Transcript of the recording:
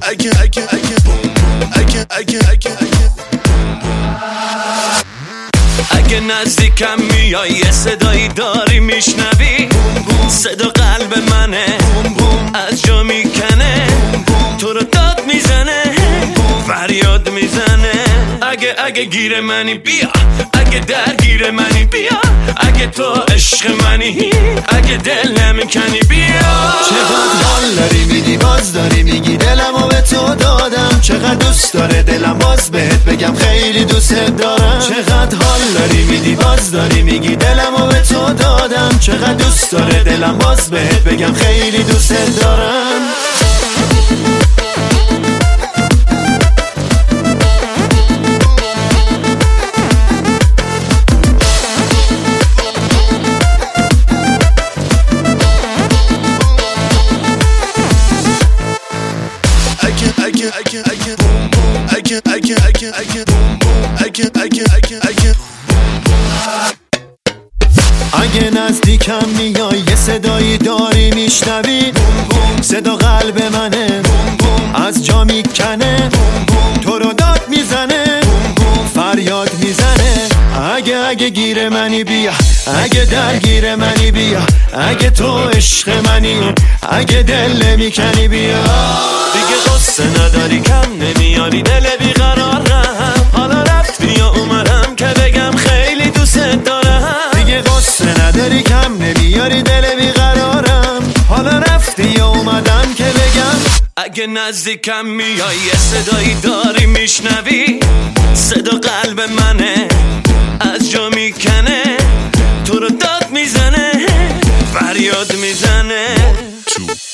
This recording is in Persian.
اگه نزدیکم میای یه صدایی داری میشنوی، صدا قلب منه از جا میکنه، تو رو داد میزنه فریاد میزنه. اگه گیر منی بیا، اگه درگیر منی بیا، اگه تو عشق منی، اگه دل نمیکنی بیا. چقدر حال داری میدی باز داری میگی دلمو به تو دادم، چقدر دوست داره دلم باز بهت بگم خیلی دوست دارم. چقدر حال داری میدی باز داری میگی دلمو به تو دادم، چقدر دوست داره دلم باز بهت بگم خیلی دوست دارم. اگه نزدیکم میای یه صدایی داری میشنوی، صدا قلب منه از جا میکنه، تو رو داد میزنه فریاد میزنه. اگه گیر منی بیا، اگه درگیر منی بیا، اگه تو عشق منی، اگه دل نمیکنی بیا. دیگه قصه نداری کم نمیاری دل بیقرارم، حالا رفتی یا اومدم که بگم خیلی دوست دارم. دیگه قصه نداری کم نمیاری دل بیقرارم، حالا رفتی یا اومدم که بگم. اگه نزدیکم میای یه صدایی داری میشنوی، صدا قلب منه از جا میکنه، تو رو داد میزنه فریاد میزنه.